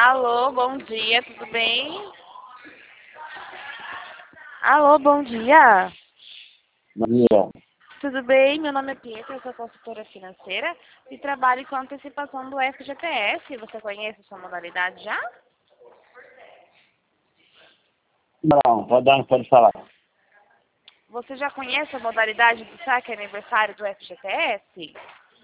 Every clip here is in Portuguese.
Alô, bom dia, tudo bem? Alô, bom dia. Bom dia. Tudo bem? Meu nome é Pietra, eu sou consultora financeira e trabalho com antecipação do FGTS. Você conhece essa modalidade já? Não, pode falar. Você já conhece a modalidade do saque aniversário do FGTS?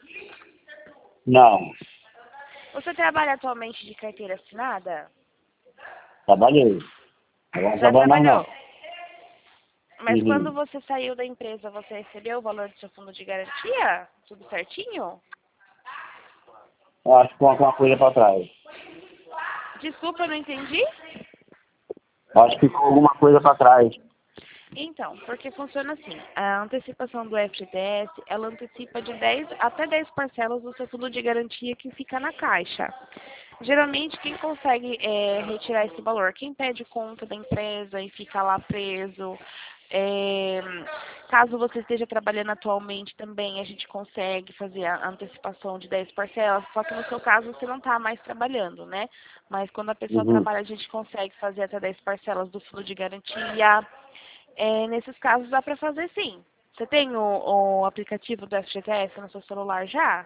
Não, Você trabalha atualmente de carteira assinada? trabalhei. Agora não Já trabalho mais trabalhou? não. Mas quando Uhum. você saiu da empresa, você recebeu o valor do seu fundo de garantia? Tudo certinho? Eu acho que com alguma coisa para trás. Desculpa, eu não entendi. Eu acho que ficou alguma coisa para trás. Então, porque funciona assim, a antecipação do FGTS, ela antecipa de 10 até 10 parcelas do seu fundo de garantia que fica na caixa. Geralmente, quem consegue retirar esse valor? Quem pede conta da empresa e fica lá preso. É, caso você esteja trabalhando atualmente também, a gente consegue fazer a antecipação de 10 parcelas, só que no seu caso você não está mais trabalhando, né? Mas quando a pessoa Uhum. trabalha, a gente consegue fazer até 10 parcelas do fundo de garantia. Nesses casos dá para fazer sim. Você tem o aplicativo do FGTS no seu celular já?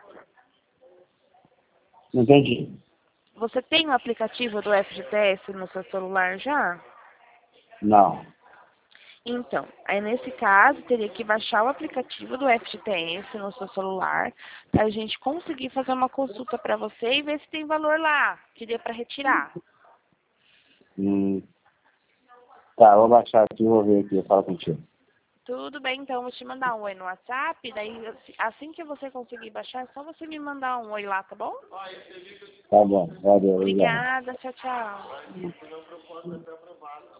Não entendi. Você tem o aplicativo do FGTS no seu celular já? Não. Então, aí nesse caso, teria que baixar o aplicativo do FGTS no seu celular para a gente conseguir fazer uma consulta para você e ver se tem valor lá que dê para retirar. Hum. Tá, vou baixar aqui e vou ver aqui, eu falo contigo. Tudo bem, então, vou te mandar um oi no WhatsApp, daí assim que você conseguir baixar, é só você me mandar um oi lá, tá bom? Tá bom, valeu, obrigado. Obrigada, tchau, tchau.